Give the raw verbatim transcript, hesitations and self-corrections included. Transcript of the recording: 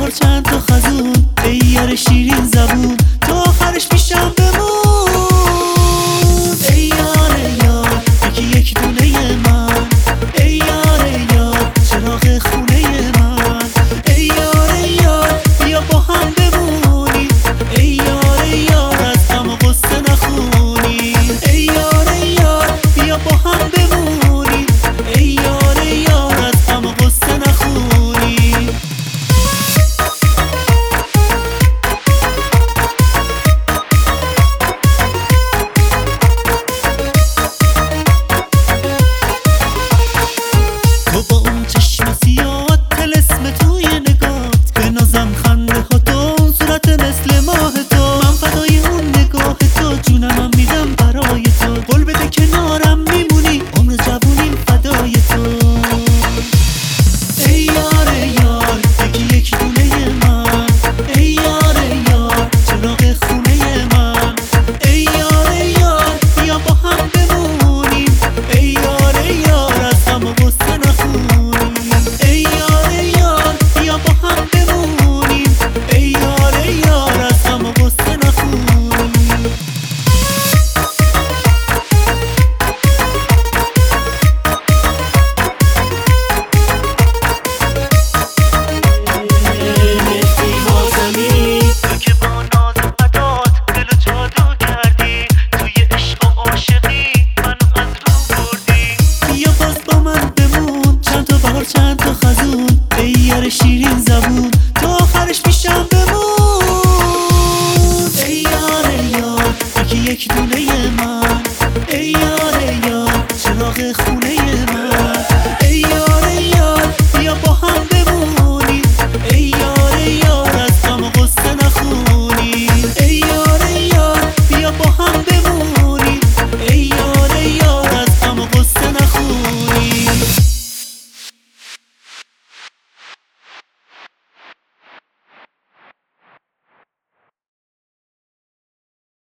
بهار چند تا خزون، ای یار شیرین زبون، تو آخرش پیشم بمون. ای یار یار یکی یک دونه من، ای یار یار چراغ خونه من، ای یار یار بیا با هم بمونی، ای یار یار از غم و غصه نخونی، ای یار یار بیا با هم بمونی، ای یار یار از غم و غصه نخونی. تو با اون چشم سیاهت طلسم توی نگاهت، به نازم خنده ها تو اون صورت مثل ماه تو، من فدای اون نگاه تو، جونمم میدم برای تو، قول بده کنارم میمونی، عمر جوونیم فدای تو. ای یار یار یکی یک دونه من، ای یار یار چراغ خونه من، ای یار یار بیا با هم بمونیم، ای یار یار از غم و غصه نخونیم، ای یار یار بیا با هم بمونیم، ای یار یار از غم و غصه نخونیم. چند تا خزون، ای یار شیرین زبون، تو آخرش پیشم بمون. ای یار یار یکی یک دونه من، ای یار یار چراغ خونه من.